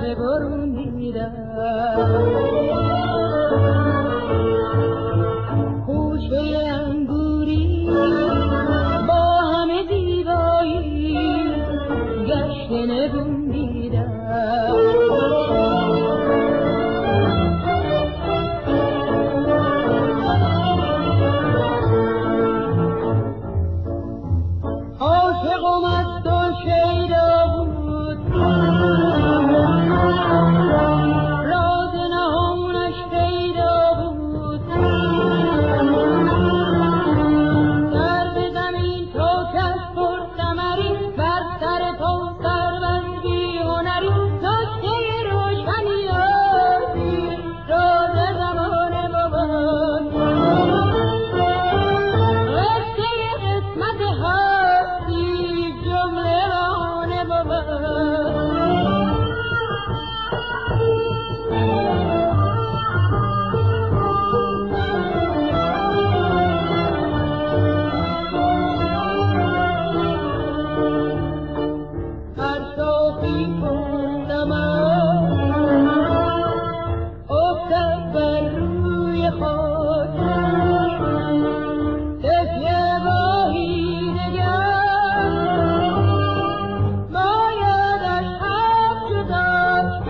همه برون دیدم خوشه انگوری با همه زیبایی گشت نگون دیدم عاشقم از تو شیدا بود راز نهانش پیدا بود سر به زمین تو کس پر ثمری بر سر تو سربند بی هنری نکته روشنی آسی راز زمانه بود قصه قسمت هستی جمله رانه بود هر صافی کندم افتد بر روی خود تکیه باهی نگر بایدش حق شدست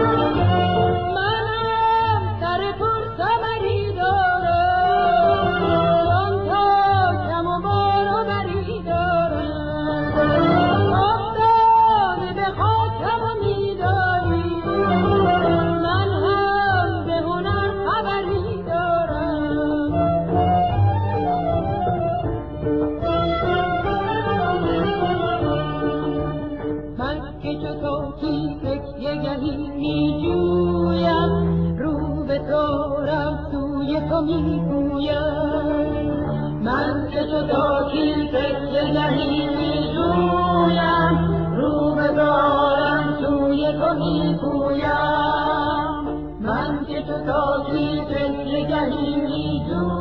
منم سر پر ثمری دارم آن تا کم و بار و بری دارم افتاده به خاکم و میدانی من هم به هنر خبری دارم من که چو تو تکیه گهی می جویم رو به دارم سوی تو می گویم من که چو تو تکیه گهی می جویم رو به دارم سوی تو می گویم من که چو تو تکیه گهی می جویم